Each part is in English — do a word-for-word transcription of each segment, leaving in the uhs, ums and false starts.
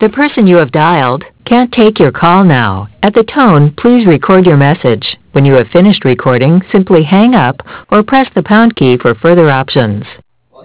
The person you have dialed can't take your call now. At the tone, please record your message. When you have finished recording, simply hang up or press the pound key for further options.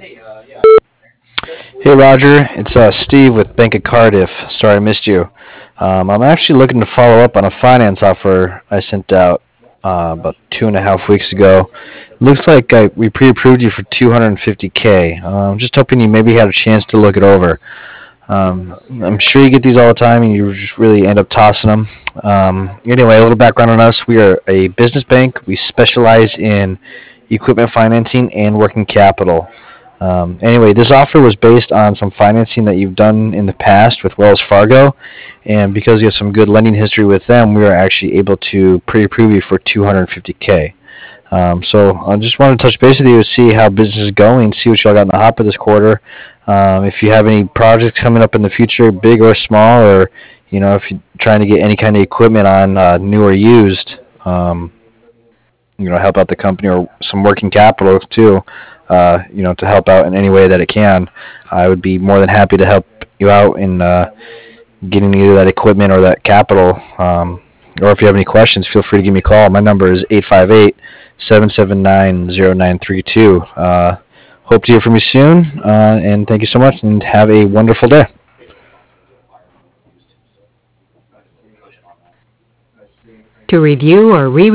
Hey Roger, it's uh, Steve with Bank of Cardiff. Sorry I missed you. Um, I'm actually looking to follow up on a finance offer I sent out uh, about two and a half weeks ago. Looks like I, we pre-approved you for two hundred fifty k. Uh, I'm just hoping you maybe had a chance to look it over. Um, I'm sure you get these all the time and you just really end up tossing them. Um, anyway, a little background on us. We are a business bank. We specialize in equipment financing and working capital. Um, anyway, this offer was based on some financing that you've done in the past with Wells Fargo, and because you have some good lending history with them, we were actually able to pre-approve you for two hundred fifty k. Um, so I just wanted to touch base with you to see how business is going, see what y'all got in the hopper this quarter. Um, if you have any projects coming up in the future, big or small, or you know if you're trying to get any kind of equipment on uh, new or used, um, you know, help out the company or some working capital too, uh, you know, to help out in any way that it can. I would be more than happy to help you out in uh, getting either that equipment or that capital. Um, or if you have any questions, feel free to give me a call. My number is eight five eight, seven seven nine, zero nine three two. Uh, hope to hear from you soon, uh, and thank you so much, and have a wonderful day. To review or re